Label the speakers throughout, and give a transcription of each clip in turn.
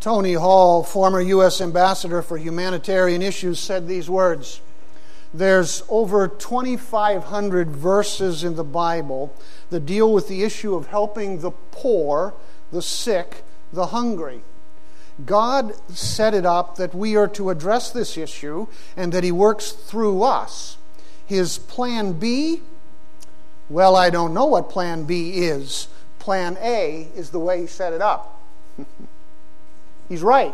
Speaker 1: Tony Hall, former U.S. Ambassador for Humanitarian Issues, said these words: "There's over 2,500 verses in the Bible that deal with the issue of helping the poor, the sick, the hungry. God set it up that we are to address this issue and that He works through us. His plan B? Well, I don't know what plan B is. Plan A is the way He set it up." He's right.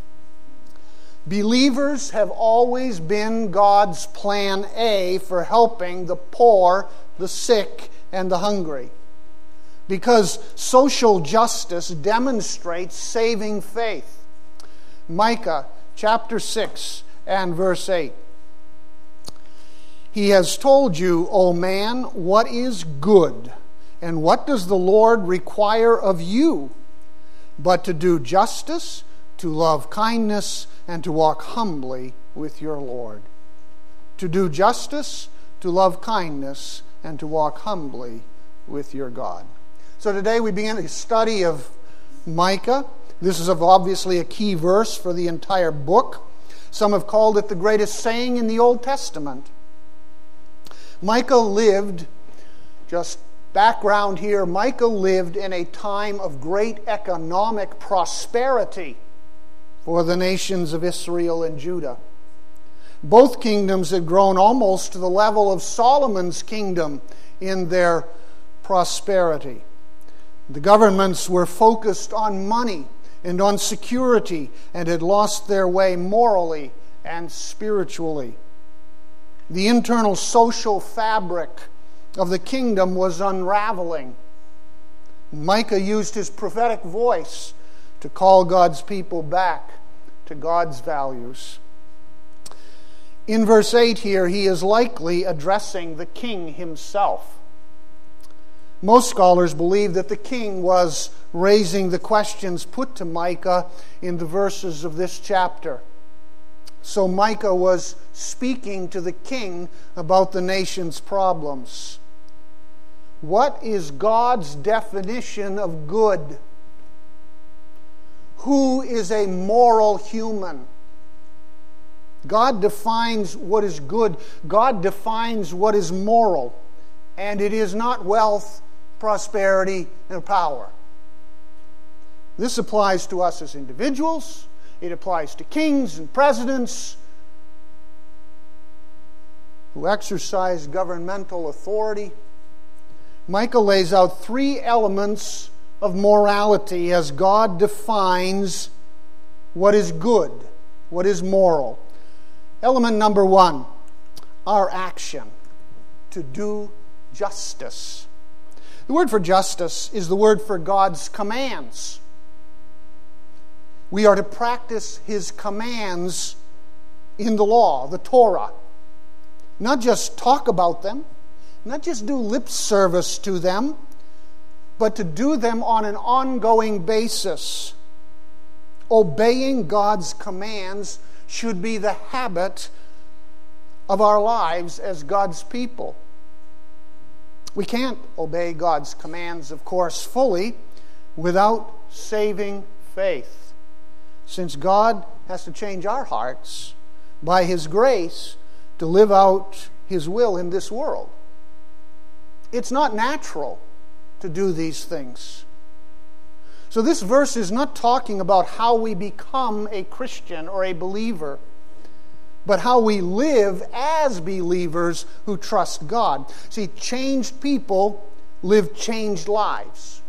Speaker 1: Believers have always been God's plan A for helping the poor, the sick, and the hungry. Because social justice demonstrates saving faith. Micah chapter 6 and verse 8. "He has told you, O man, what is good, and what does the Lord require of you? But to do justice, to love kindness, and to walk humbly with your Lord." To do justice, to love kindness, and to walk humbly with your God. So today we begin a study of Micah. This is obviously a key verse for the entire book. Some have called it the greatest saying in the Old Testament. Micah lived, just background here, Micah lived in a time of great economic prosperity for the nations of Israel and Judah. Both kingdoms had grown almost to the level of Solomon's kingdom in their prosperity. The governments were focused on money and on security and had lost their way morally and spiritually. The internal social fabric of the kingdom was unraveling. Micah used his prophetic voice to call God's people back to God's values. In verse 8 here, he is likely addressing the king himself. Most scholars believe that the king was raising the questions put to Micah in the verses of this chapter. So Micah was speaking to the king about the nation's problems. What is God's definition of good? Who is a moral human? God defines what is good. God defines what is moral. And it is not wealth, prosperity, and power. This applies to us as individuals. It applies to kings and presidents who exercise governmental authority. Micah lays out three elements of morality as God defines what is good, what is moral. Element number one, our action, to do justice. The word for justice is the word for God's commands. We are to practice His commands in the law, the Torah. Not just talk about them, not just do lip service to them, but to do them on an ongoing basis. Obeying God's commands should be the habit of our lives as God's people. We can't obey God's commands, of course, fully without saving faith, since God has to change our hearts by His grace to live out His will in this world. It's not natural to do these things. So this verse is not talking about how we become a Christian or a believer, but how we live as believers who trust God. See, changed people live changed lives.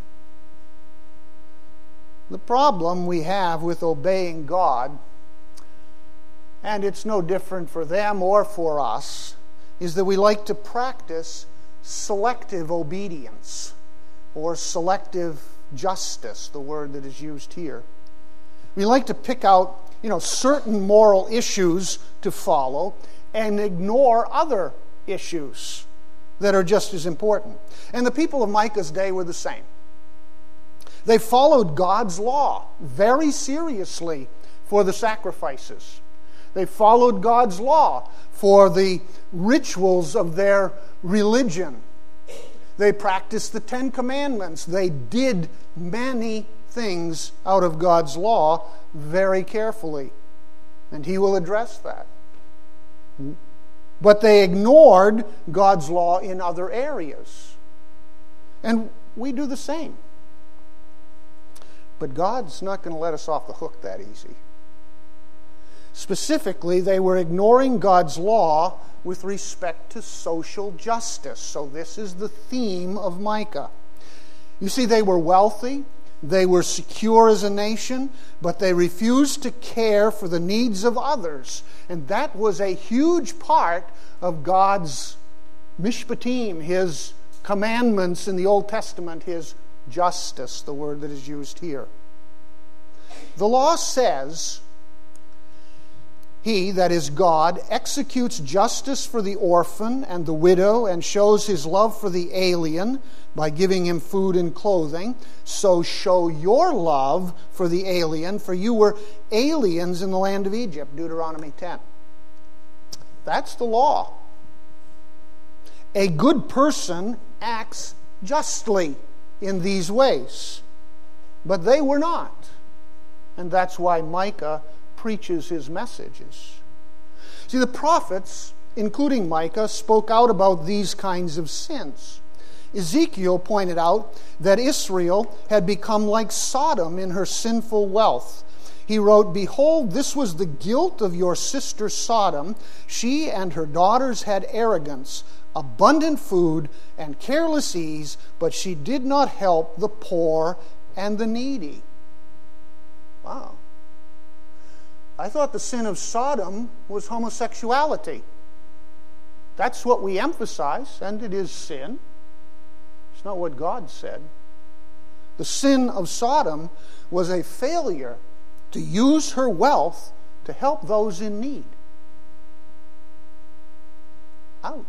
Speaker 1: The problem we have with obeying God, and it's no different for them or for us, is that we like to practice selective obedience or selective justice, the word that is used here. We like to pick out, certain moral issues to follow and ignore other issues that are just as important. And the people of Micah's day were the same. They followed God's law very seriously for the sacrifices. They followed God's law for the rituals of their religion. They practiced the 10 Commandments. They did many things out of God's law very carefully. And he will address that. But they ignored God's law in other areas. And we do the same. But God's not going to let us off the hook that easy. Specifically, they were ignoring God's law with respect to social justice. So this is the theme of Micah. You see, they were wealthy, they were secure as a nation, but they refused to care for the needs of others. And that was a huge part of God's mishpatim, his commandments in the Old Testament, his justice, the word that is used here. The law says, He, that is God, executes justice for the orphan and the widow and shows His love for the alien by giving him food and clothing. So show your love for the alien, for you were aliens in the land of Egypt, Deuteronomy 10. That's the law. A good person acts justly in these ways, but they were not. And that's why Micah preaches his messages. See, the prophets, including Micah, spoke out about these kinds of sins. Ezekiel pointed out that Israel had become like Sodom in her sinful wealth. He wrote, "Behold, this was the guilt of your sister Sodom. She and her daughters had arrogance, abundant food, and careless ease, but she did not help the poor and the needy." Wow. I thought the sin of Sodom was homosexuality. That's what we emphasize, and it is sin. It's not what God said. The sin of Sodom was a failure to use her wealth to help those in need. Ouch.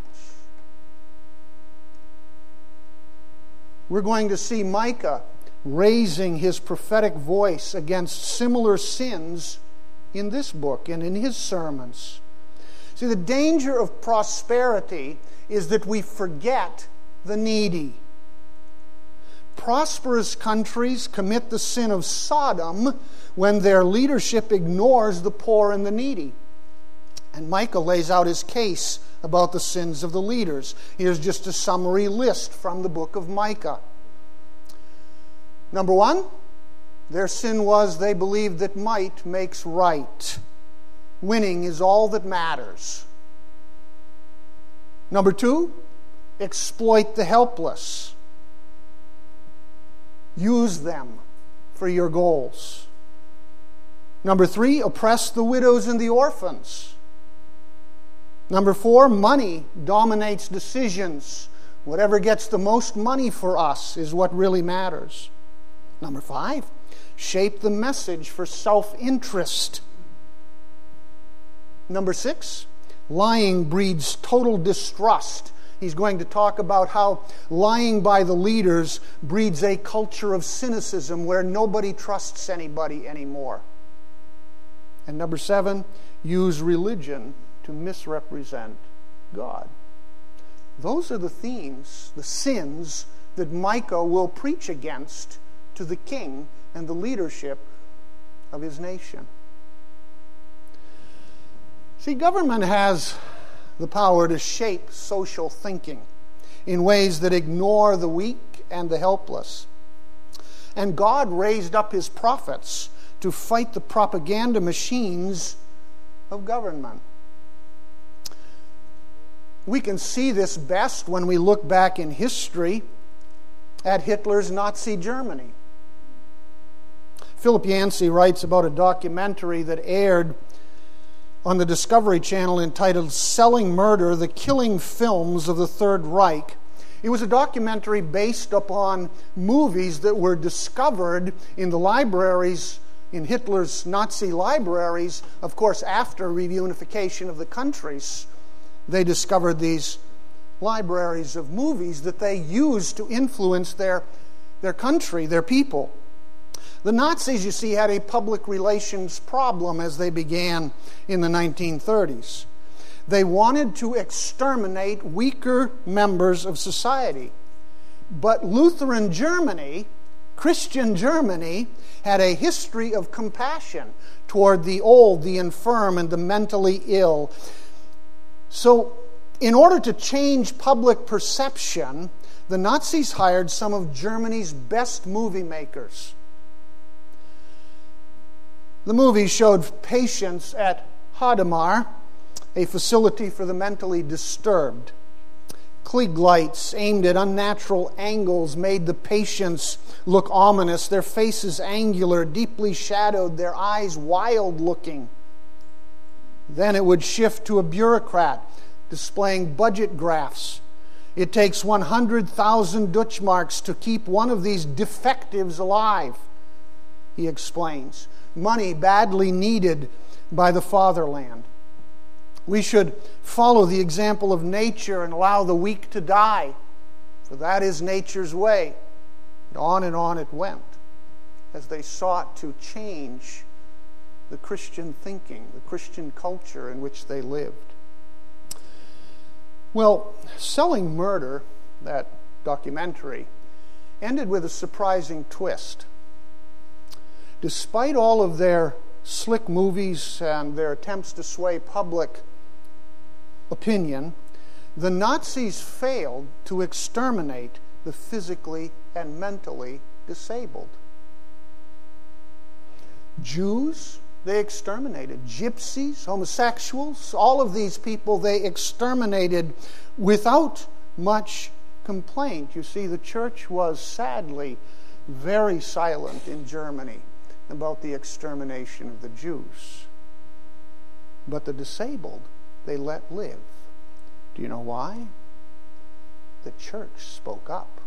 Speaker 1: We're going to see Micah raising his prophetic voice against similar sins in this book and in his sermons. See, the danger of prosperity is that we forget the needy. Prosperous countries commit the sin of Sodom when their leadership ignores the poor and the needy. And Micah lays out his case about the sins of the leaders. Here's just a summary list from the book of Micah. Number one, their sin was they believed that might makes right. Winning is all that matters. Number two, exploit the helpless. Use them for your goals. Number three, oppress the widows and the orphans. Number four, money dominates decisions. Whatever gets the most money for us is what really matters. Number five, shape the message for self-interest. Number six, lying breeds total distrust. He's going to talk about how lying by the leaders breeds a culture of cynicism where nobody trusts anybody anymore. And number seven, use religion to misrepresent God. Those are the themes, the sins that Micah will preach against to the king and the leadership of his nation. See, government has the power to shape social thinking in ways that ignore the weak and the helpless. And God raised up his prophets to fight the propaganda machines of government. We can see this best when we look back in history at Hitler's Nazi Germany. Philip Yancey writes about a documentary that aired on the Discovery Channel entitled "Selling Murder, the Killing Films of the Third Reich." It was a documentary based upon movies that were discovered in the libraries, in Hitler's Nazi libraries, of course, after reunification of the countries. They discovered these libraries of movies that they used to influence their country, their people. The Nazis, you see, had a public relations problem as they began in the 1930s. They wanted to exterminate weaker members of society. But Lutheran Germany Christian Germany had a history of compassion toward the old, the infirm, and the mentally ill. So, in order to change public perception, the Nazis hired some of Germany's best movie makers. The movie showed patients at Hadamar, a facility for the mentally disturbed. Klieg lights aimed at unnatural angles made the patients look ominous, their faces angular, deeply shadowed, their eyes wild-looking. Then it would shift to a bureaucrat displaying budget graphs. It takes 100,000 Deutschmarks to keep one of these defectives alive, he explains. Money badly needed by the fatherland. We should follow the example of nature and allow the weak to die, for that is nature's way. And on it went, as they sought to change the Christian thinking, the Christian culture in which they lived. Well, Selling Murder, that documentary, ended with a surprising twist. Despite all of their slick movies and their attempts to sway public opinion, the Nazis failed to exterminate the physically and mentally disabled. Jews, they exterminated. Gypsies, homosexuals, all of these people they exterminated without much complaint. You see, the church was sadly very silent in Germany about the extermination of the Jews. But the disabled, they let live. Do you know why? The church spoke up.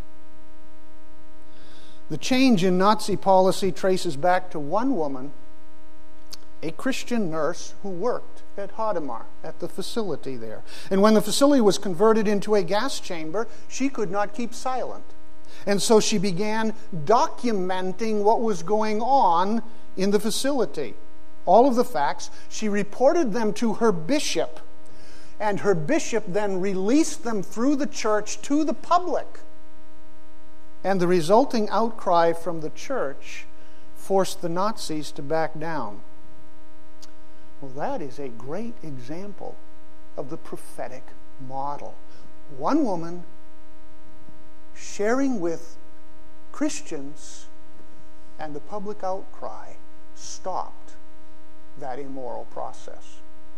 Speaker 1: The change in Nazi policy traces back to one woman, a Christian nurse who worked at Hadamar, at the facility there. And when the facility was converted into a gas chamber, she could not keep silent. And so she began documenting what was going on in the facility. All of the facts. She reported them to her bishop, and her bishop then released them through the church to the public. And the resulting outcry from the church forced the Nazis to back down. Well, that is a great example of the prophetic model. One woman sharing with Christians, and the public outcry stopped that immoral process.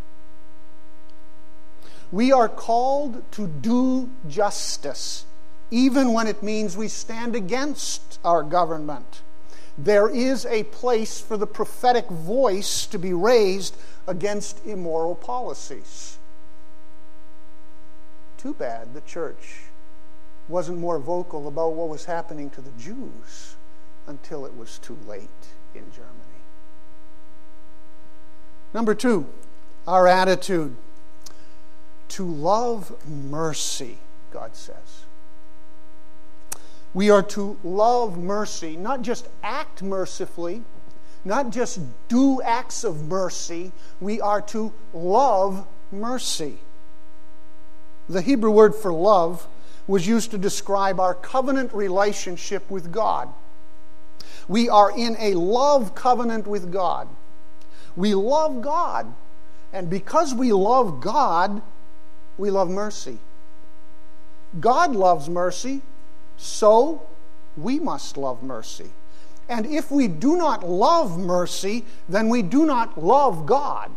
Speaker 1: We are called to do justice, even when it means we stand against our government. There is a place for the prophetic voice to be raised against immoral policies. Too bad the church wasn't more vocal about what was happening to the Jews until it was too late in Germany. Number 2, our attitude. To love mercy, God says. We are to love mercy, not just act mercifully, not just do acts of mercy. We are to love mercy. The Hebrew word for love was used to describe our covenant relationship with God. We are in a love covenant with God. We love God, and because we love God, we love mercy. God loves mercy, so we must love mercy. And if we do not love mercy, then we do not love God.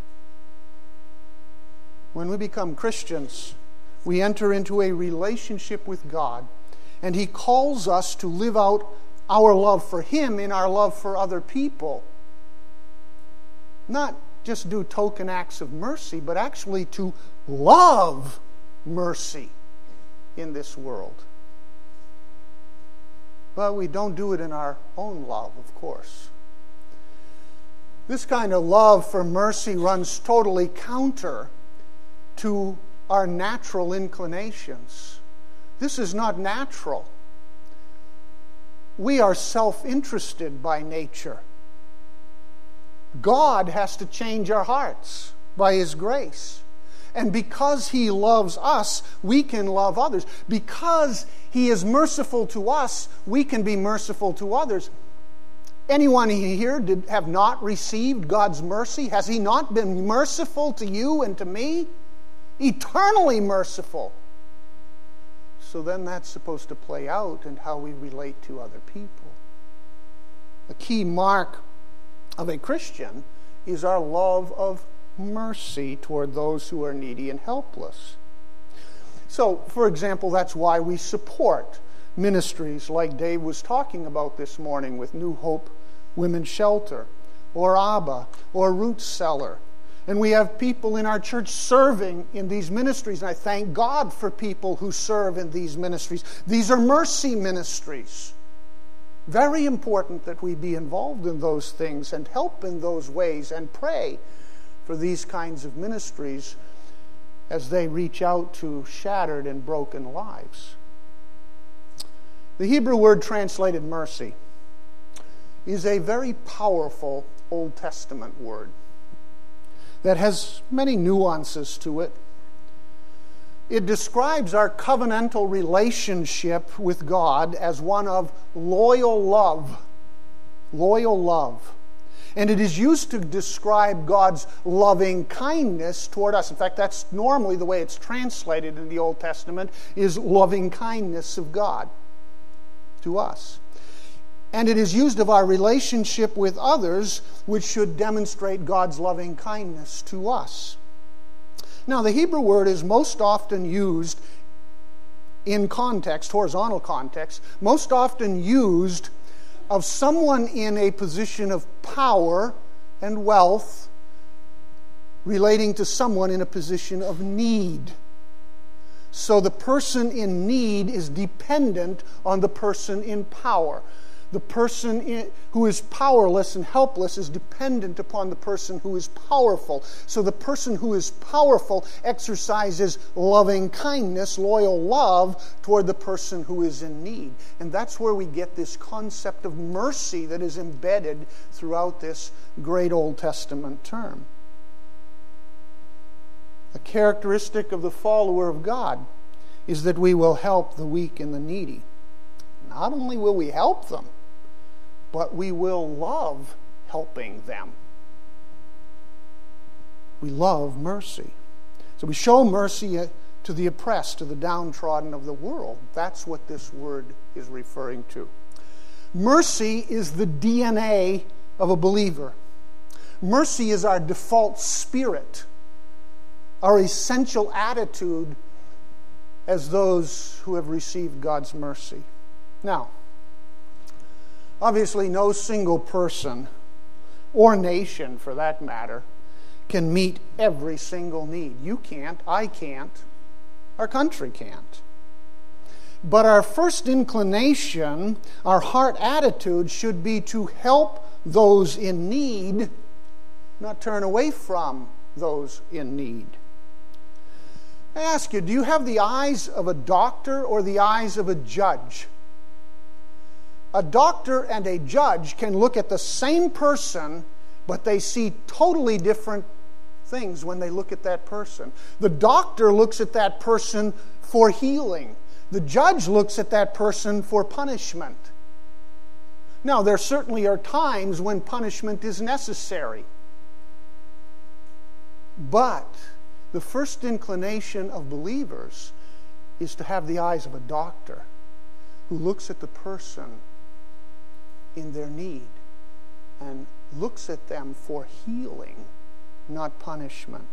Speaker 1: When we become Christians, we enter into a relationship with God, and He calls us to live out our love for Him in our love for other people. Not just do token acts of mercy, but actually to love mercy in this world. But we don't do it in our own love, of course. This kind of love for mercy runs totally counter to our natural inclinations. This is not natural. We are self-interested by nature. God has to change our hearts by His grace. And because He loves us, we can love others. Because He is merciful to us, we can be merciful to others. Anyone here have not received God's mercy? Has He not been merciful to you and to me? Eternally merciful. So then that's supposed to play out in how we relate to other people. The key mark of a Christian is our love of mercy toward those who are needy and helpless. So, for example, that's why we support ministries like Dave was talking about this morning with New Hope Women's Shelter, or ABBA, or Root Cellar. And we have people in our church serving in these ministries, and I thank God for people who serve in these ministries. These are mercy ministries. Very important that we be involved in those things and help in those ways and pray for these kinds of ministries as they reach out to shattered and broken lives. The Hebrew word translated mercy is a very powerful Old Testament word that has many nuances to it. It describes our covenantal relationship with God as one of loyal love. Loyal love. And it is used to describe God's loving kindness toward us. In fact, that's normally the way it's translated in the Old Testament, is loving kindness of God to us. And it is used of our relationship with others, which should demonstrate God's loving kindness to us. Now, the Hebrew word is most often used in context, horizontal context, most often used of someone in a position of power and wealth relating to someone in a position of need. So the person in need is dependent on the person in power. The person who is powerless and helpless is dependent upon the person who is powerful. So the person who is powerful exercises loving kindness, loyal love toward the person who is in need. And that's where we get this concept of mercy that is embedded throughout this great Old Testament term. A characteristic of the follower of God is that we will help the weak and the needy. Not only will we help them, but we will love helping them. We love mercy. So we show mercy to the oppressed, to the downtrodden of the world. That's what this word is referring to. Mercy is the DNA of a believer. Mercy is our default spirit, our essential attitude as those who have received God's mercy. Now, obviously, no single person, or nation for that matter, can meet every single need. You can't, I can't, our country can't. But our first inclination, our heart attitude should be to help those in need, not turn away from those in need. I ask you, do you have the eyes of a doctor or the eyes of a judge? A doctor and a judge can look at the same person, but they see totally different things when they look at that person. The doctor looks at that person for healing. The judge looks at that person for punishment. Now, there certainly are times when punishment is necessary. But the first inclination of believers is to have the eyes of a doctor who looks at the person in their need and looks at them for healing, not punishment.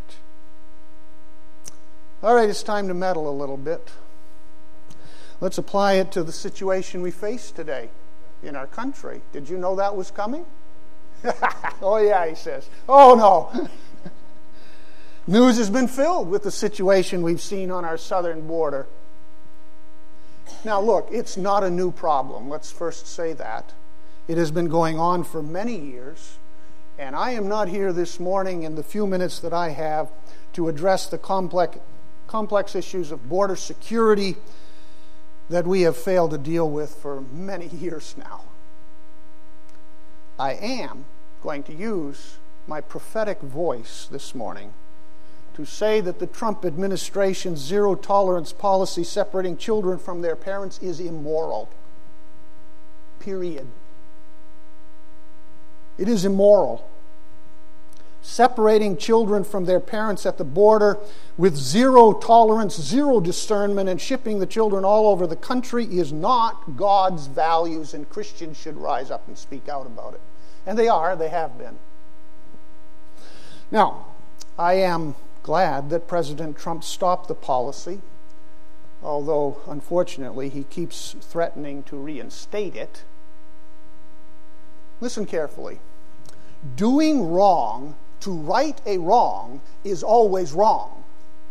Speaker 1: All right, it's time to meddle a little bit. Let's apply it to the situation we face today in our country. Did you know that was coming? Oh yeah, he says. Oh no. News has been filled with the situation we've seen on our southern border. Now look, it's not a new problem. Let's first say that. It has been going on for many years, and I am not here this morning in the few minutes that I have to address the complex issues of border security that we have failed to deal with for many years now. I am going to use my prophetic voice this morning to say that the Trump administration's zero-tolerance policy separating children from their parents is immoral. Period. It is immoral. Separating children from their parents at the border with zero tolerance, zero discernment, and shipping the children all over the country is not God's values, and Christians should rise up and speak out about it. And they have been. Now, I am glad that President Trump stopped the policy, although, unfortunately, he keeps threatening to reinstate it. Listen carefully. Doing wrong to right a wrong is always wrong.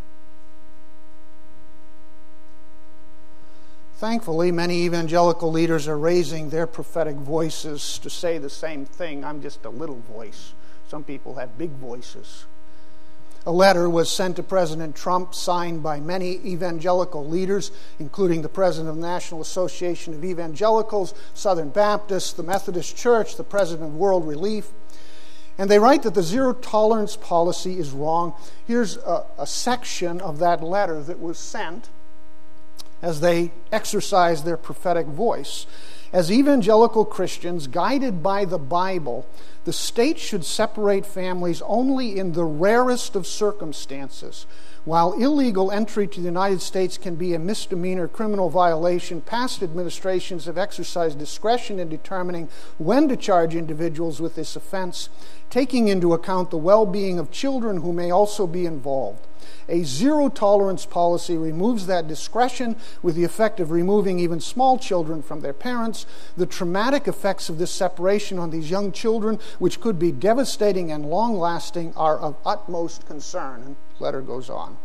Speaker 1: Thankfully, many evangelical leaders are raising their prophetic voices to say the same thing. I'm just a little voice. Some people have big voices. A letter was sent to President Trump, signed by many evangelical leaders, including the president of the National Association of Evangelicals, Southern Baptists, the Methodist Church, the president of World Relief. And they write that the zero-tolerance policy is wrong. Here's a section of that letter that was sent as they exercise their prophetic voice. As evangelical Christians, guided by the Bible, the state should separate families only in the rarest of circumstances. While illegal entry to the United States can be a misdemeanor criminal violation, past administrations have exercised discretion in determining when to charge individuals with this offense, taking into account the well-being of children who may also be involved. A zero-tolerance policy removes that discretion with the effect of removing even small children from their parents. The traumatic effects of this separation on these young children, which could be devastating and long-lasting, are of utmost concern. And the letter goes on.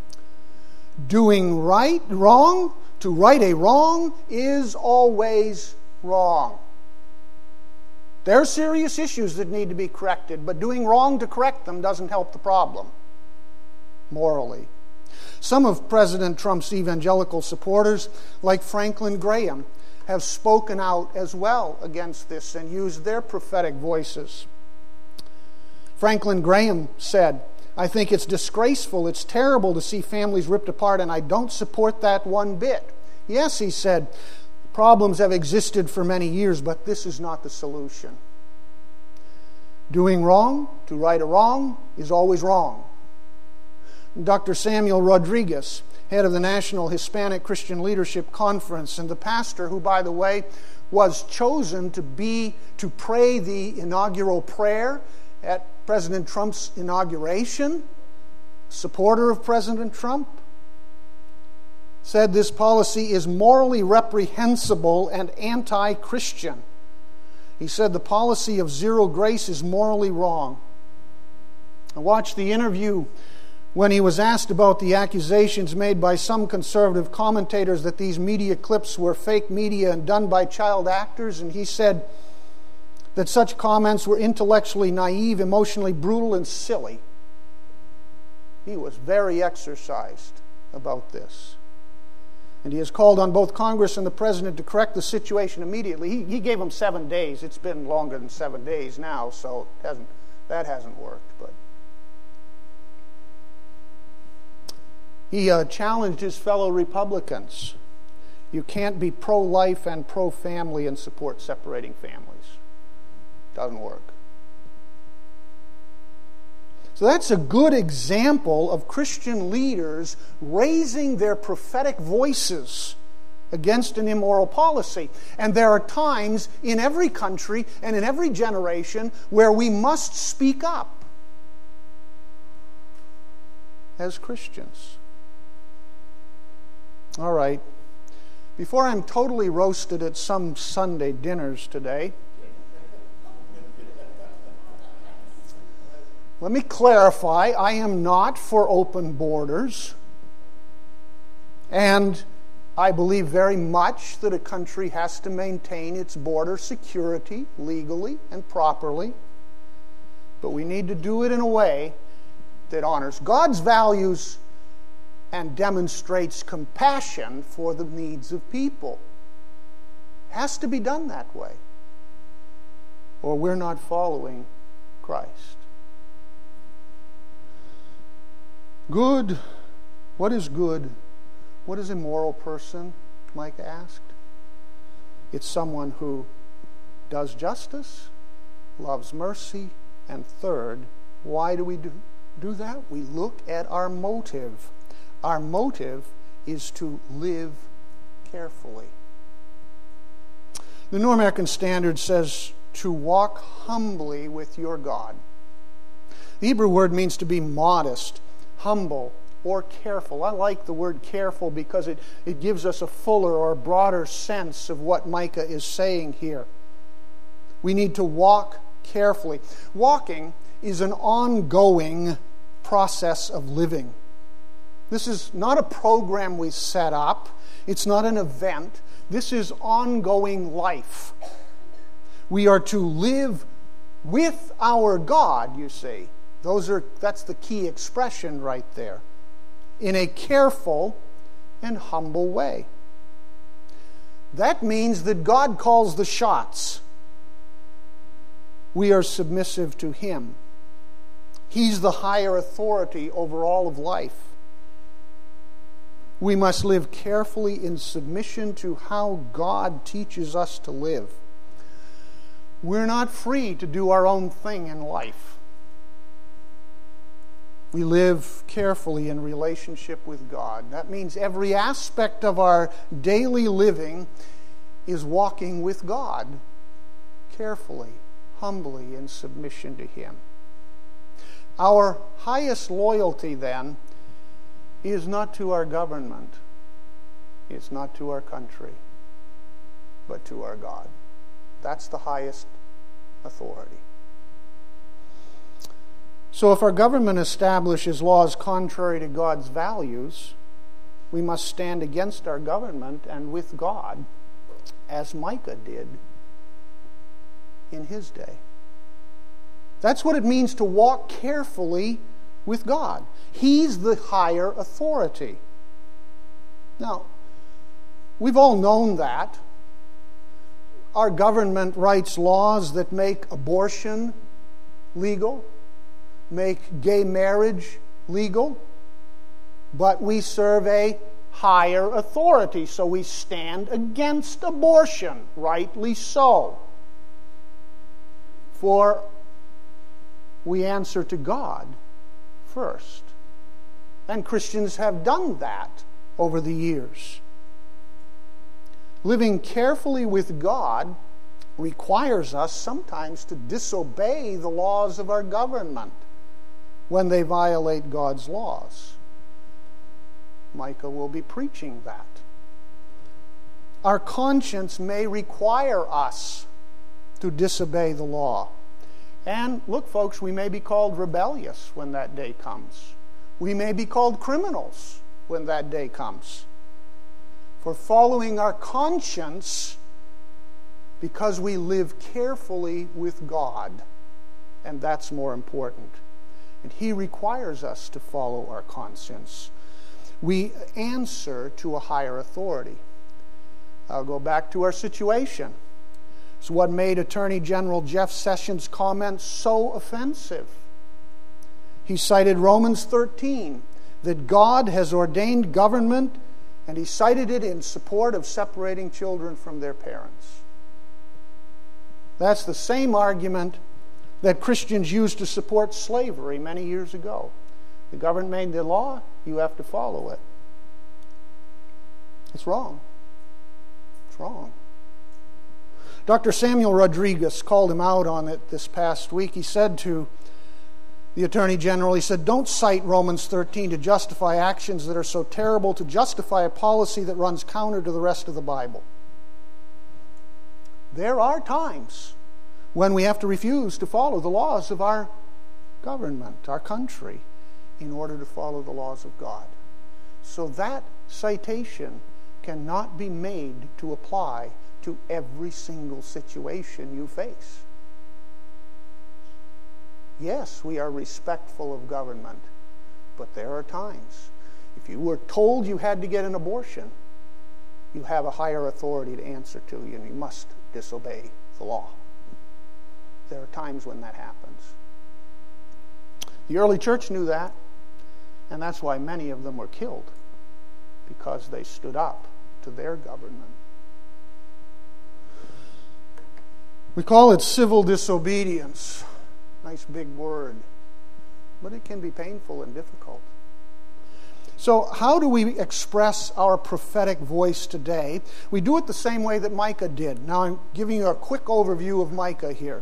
Speaker 1: Doing wrong to right a wrong is always wrong. There are serious issues that need to be corrected, but doing wrong to correct them doesn't help the problem morally. Some of President Trump's evangelical supporters, like Franklin Graham, have spoken out as well against this and used their prophetic voices. Franklin Graham said, "I think it's disgraceful, it's terrible to see families ripped apart, and I don't support that one bit." Yes, he said, problems have existed for many years, but this is not the solution. Doing wrong to right a wrong is always wrong. Dr. Samuel Rodriguez, head of the National Hispanic Christian Leadership Conference, and the pastor who, by the way, was chosen to pray the inaugural prayer at President Trump's inauguration, supporter of President Trump, said this policy is morally reprehensible and anti-Christian. He said the policy of zero grace is morally wrong. I watched the interview when he was asked about the accusations made by some conservative commentators that these media clips were fake media and done by child actors, and he said that such comments were intellectually naive, emotionally brutal, and silly. He was very exercised about this. And he has called on both Congress and the President to correct the situation immediately. He gave them 7 days. It's been longer than 7 days now, so that hasn't worked. But he challenged his fellow Republicans. You can't be pro-life and pro-family and support separating families. Doesn't work. So that's a good example of Christian leaders raising their prophetic voices against an immoral policy. And there are times in every country and in every generation where we must speak up as Christians. All right. Before I'm totally roasted at some Sunday dinners today, let me clarify, I am not for open borders, and I believe very much that a country has to maintain its border security legally and properly, but we need to do it in a way that honors God's values and demonstrates compassion for the needs of people. It has to be done that way, or we're not following Christ. Good. What is good? What is a moral person? Micah asked. It's someone who does justice, loves mercy, and third, why do we do that? We look at our motive. Our motive is to live carefully. The New American Standard says to walk humbly with your God. The Hebrew word means to be modest, humble, or careful. I like the word careful because it gives us a fuller or broader sense of what Micah is saying here. We need to walk carefully. Walking is an ongoing process of living. This is not a program we set up. It's not an event. This is ongoing life. We are to live with our God, you see. That's the key expression right there. In a careful and humble way. That means that God calls the shots. We are submissive to Him. He's the higher authority over all of life. We must live carefully in submission to how God teaches us to live. We're not free to do our own thing in life. We live carefully in relationship with God. That means every aspect of our daily living is walking with God carefully, humbly, in submission to Him. Our highest loyalty, then, is not to our government, it's not to our country, but to our God. That's the highest authority. So if our government establishes laws contrary to God's values, we must stand against our government and with God, as Micah did in his day. That's what it means to walk carefully with God. He's the higher authority. Now, we've all known that. Our government writes laws that make abortion legal, make gay marriage legal, but we serve a higher authority, so we stand against abortion, rightly so. For we answer to God first. And Christians have done that over the years. Living carefully with God requires us sometimes to disobey the laws of our government when they violate God's laws. Micah will be preaching that. Our conscience may require us to disobey the law. And look, folks, we may be called rebellious when that day comes. We may be called criminals when that day comes. For following our conscience because we live carefully with God. And that's more important. And He requires us to follow our conscience. We answer to a higher authority. I'll go back to our situation. It's what made Attorney General Jeff Sessions' comments so offensive. He cited Romans 13, that God has ordained government, and he cited it in support of separating children from their parents. That's the same argument that Christians used to support slavery many years ago. The government made the law, you have to follow it. It's wrong. It's wrong. Dr. Samuel Rodriguez called him out on it this past week. He said to the Attorney General, he said, "Don't cite Romans 13 to justify actions that are so terrible, to justify a policy that runs counter to the rest of the Bible." There are times when we have to refuse to follow the laws of our government, our country, in order to follow the laws of God. So that citation cannot be made to apply to every single situation you face. Yes, we are respectful of government, but there are times. If you were told you had to get an abortion, you have a higher authority to answer to, and you must disobey the law. There are times when that happens. The early church knew that, And that's why many of them were killed, because they stood up to their government. We call it civil disobedience. Nice big word. But it can be painful and difficult. So how do we express our prophetic voice today? We do it the same way that Micah did. Now I'm giving you a quick overview of Micah here.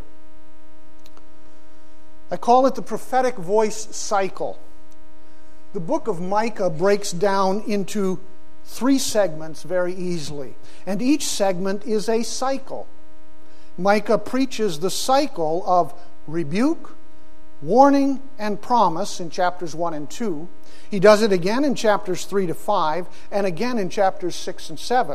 Speaker 1: I call it the prophetic voice cycle. The book of Micah breaks down into 3 segments very easily, and each segment is a cycle. Micah preaches the cycle of rebuke, warning, and promise in chapters 1 and 2. He does it again in chapters 3 to 5, and again in chapters 6 and 7.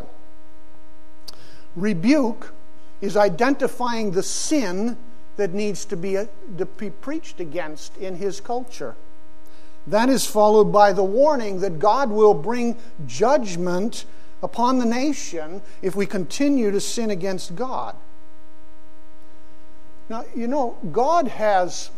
Speaker 1: Rebuke is identifying the sin that needs to be preached against in his culture. That is followed by the warning that God will bring judgment upon the nation if we continue to sin against God. Now, you know, God has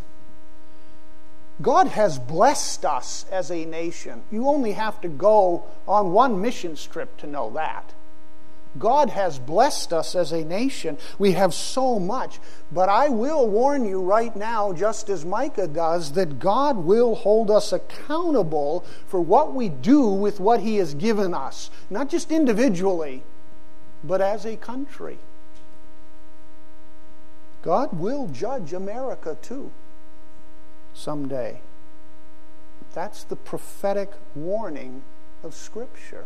Speaker 1: blessed us as a nation. You only have to go on one mission trip to know that. God has blessed us as a nation. We have so much. But I will warn you right now, just as Micah does, that God will hold us accountable for what we do with what He has given us. Not just individually, but as a country. God will judge America too, someday. That's the prophetic warning of Scripture.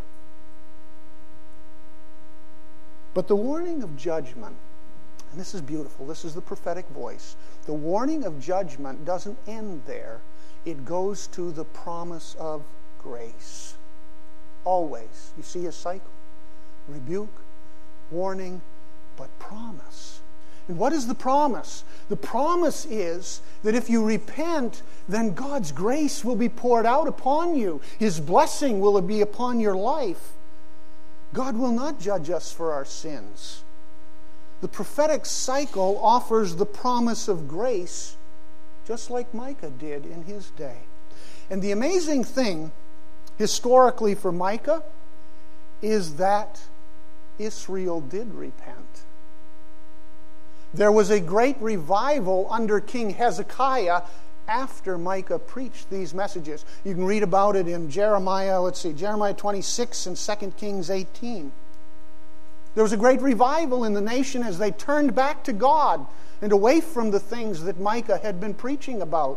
Speaker 1: But the warning of judgment, and this is beautiful, this is the prophetic voice. The warning of judgment doesn't end there. It goes to the promise of grace. Always. You see a cycle. Rebuke, warning, but promise. And what is the promise? The promise is that if you repent, then God's grace will be poured out upon you. His blessing will be upon your life. God will not judge us for our sins. The prophetic cycle offers the promise of grace, just like Micah did in his day. And the amazing thing, historically for Micah, is that Israel did repent. There was a great revival under King Hezekiah after Micah preached these messages. You can read about it in Jeremiah 26 and 2 Kings 18. There was a great revival in the nation as they turned back to God and away from the things that Micah had been preaching about.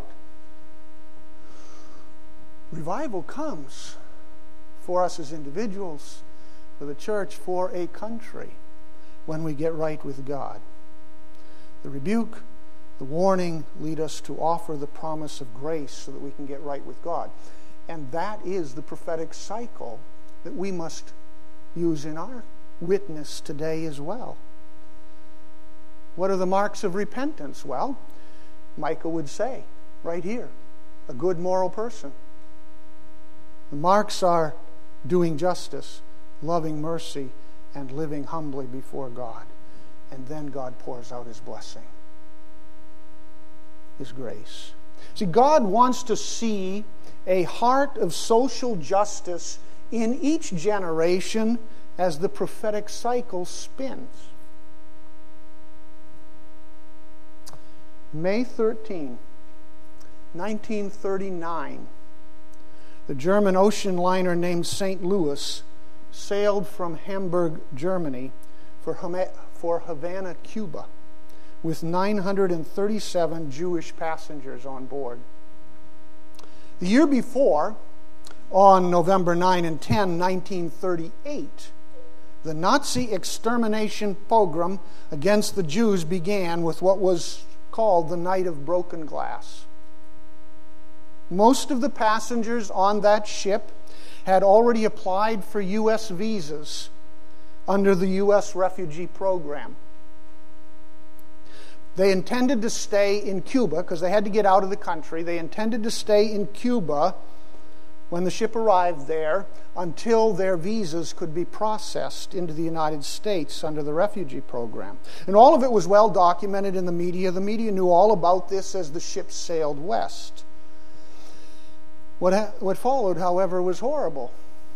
Speaker 1: Revival comes for us as individuals, for the church, for a country, when we get right with God. The rebuke, the warning lead us to offer the promise of grace so that we can get right with God. And that is the prophetic cycle that we must use in our witness today as well. What are the marks of repentance? Well, Micah would say right here, a good moral person. The marks are doing justice, loving mercy, and living humbly before God. And then God pours out His blessing. His grace. See, God wants to see a heart of social justice in each generation as the prophetic cycle spins. May 13, 1939, the German ocean liner named St. Louis sailed from Hamburg, Germany for Havana, Cuba, with 937 Jewish passengers on board. The year before, on November 9 and 10, 1938, the Nazi extermination pogrom against the Jews began with what was called the Night of Broken Glass. Most of the passengers on that ship had already applied for U.S. visas under the U.S. refugee program. They intended to stay in Cuba because they had to get out of the country. They intended to stay in Cuba when the ship arrived there until their visas could be processed into the United States under the refugee program. And all of it was well documented in the media. The media knew all about this as the ship sailed west. What followed, however, was horrible.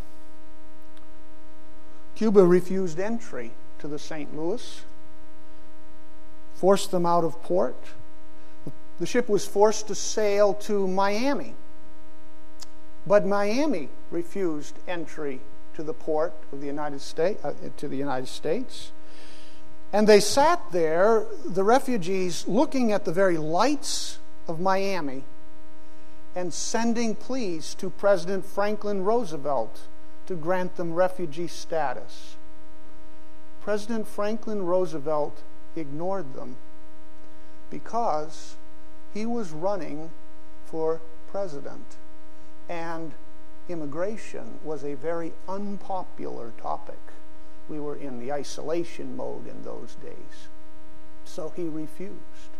Speaker 1: Cuba refused entry to the St. Louis, forced them out of port. The ship was forced to sail to Miami, but Miami refused entry to the port of the United States. And they sat there, the refugees, looking at the very lights of Miami and sending pleas to President Franklin Roosevelt to grant them refugee status. President Franklin Roosevelt ignored them because he was running for president, and immigration was a very unpopular topic. We were in the isolation mode in those days, so he refused.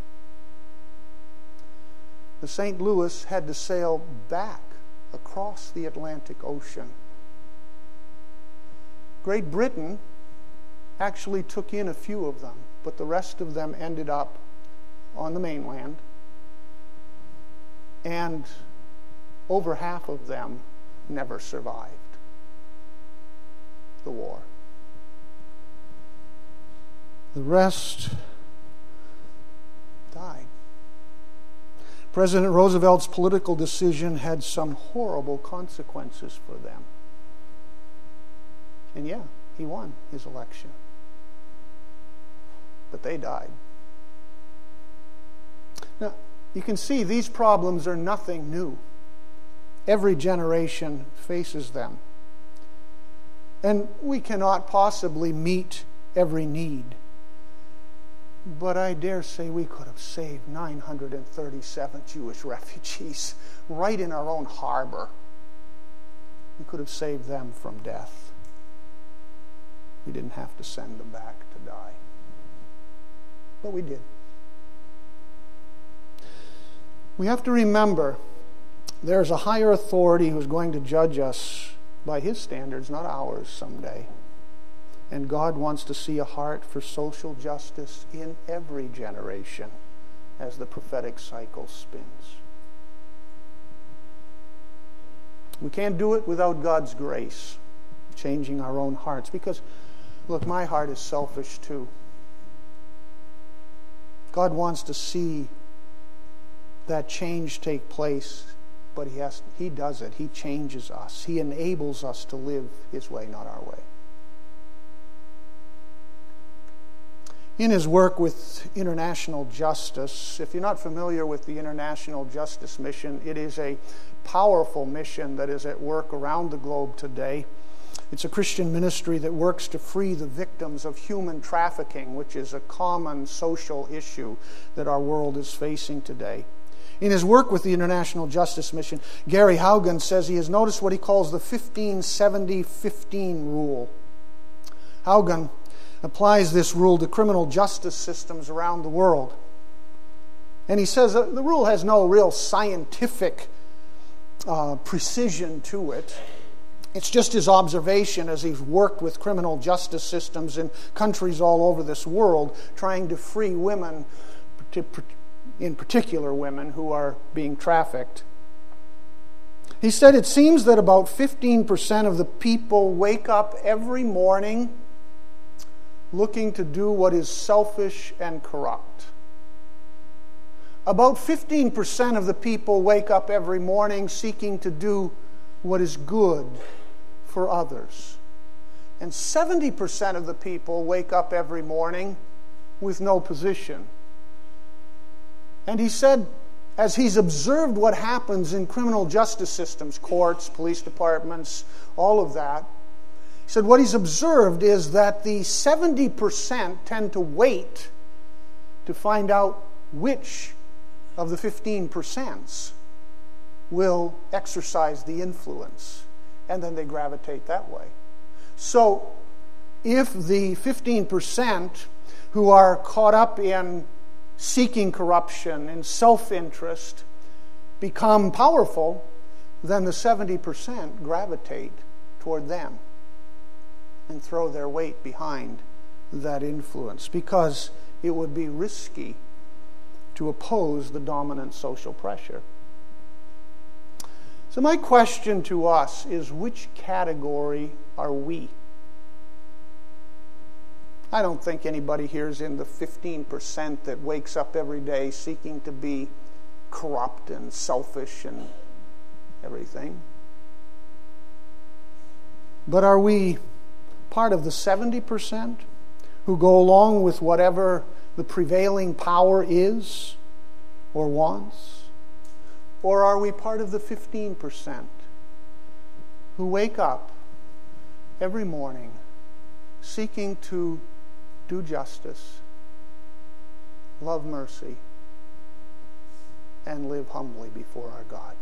Speaker 1: The St. Louis had to sail back across the Atlantic Ocean. Great Britain actually took in a few of them, but the rest of them ended up on the mainland, and over half of them never survived the war. The rest died. President Roosevelt's political decision had some horrible consequences for them. And yeah, he won his election. But they died. Now, you can see these problems are nothing new. Every generation faces them. And we cannot possibly meet every need. But I dare say we could have saved 937 Jewish refugees right in our own harbor. We could have saved them from death. We didn't have to send them back to die. But we did. We have to remember there's a higher authority who's going to judge us by his standards, not ours, someday. And God wants to see a heart for social justice in every generation as the prophetic cycle spins. We can't do it without God's grace, changing our own hearts. Because, look, my heart is selfish too. God wants to see that change take place, but He does it. He changes us. He enables us to live His way, not our way. In his work with international justice, if you're not familiar with the International Justice Mission, it is a powerful mission that is at work around the globe today. It's a Christian ministry that works to free the victims of human trafficking, which is a common social issue that our world is facing today. In his work with the International Justice Mission, Gary Haugen says he has noticed what he calls the 15-70-15 rule. Haugen applies this rule to criminal justice systems around the world. And he says that the rule has no real scientific precision to it. It's just his observation as he's worked with criminal justice systems in countries all over this world, trying to free women, in particular women who are being trafficked. He said it seems that about 15% of the people wake up every morning looking to do what is selfish and corrupt. About 15% of the people wake up every morning seeking to do what is good for others. And 70% of the people wake up every morning with no position. And he said, as he's observed what happens in criminal justice systems, courts, police departments, all of that, he said what he's observed is that the 70% tend to wait to find out which of the 15% will exercise the influence, and then they gravitate that way. So if the 15% who are caught up in seeking corruption and self-interest become powerful, then the 70% gravitate toward them and throw their weight behind that influence, because it would be risky to oppose the dominant social pressure. So my question to us is, which category are we? I don't think anybody here is in the 15% that wakes up every day seeking to be corrupt and selfish and everything. But are we part of the 70% who go along with whatever the prevailing power is or wants? Or are we part of the 15% who wake up every morning seeking to do justice, love mercy, and live humbly before our God?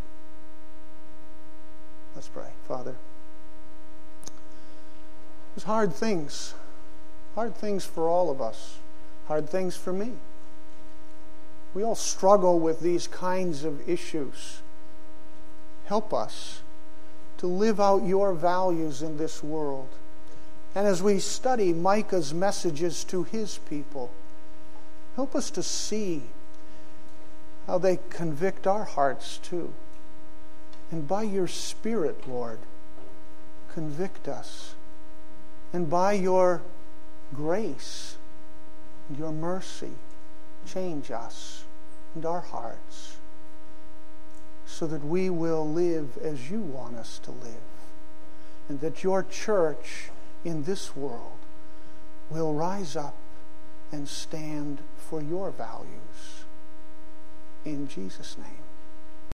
Speaker 1: Let's pray. Father, there's hard things for all of us, hard things for me. We all struggle with these kinds of issues. Help us to live out your values in this world. And as we study Micah's messages to his people, help us to see how they convict our hearts too. And by your Spirit, Lord, convict us. And by your grace and your mercy, change us and our hearts so that we will live as you want us to live, and that your church in this world will rise up and stand for your values. In Jesus' name.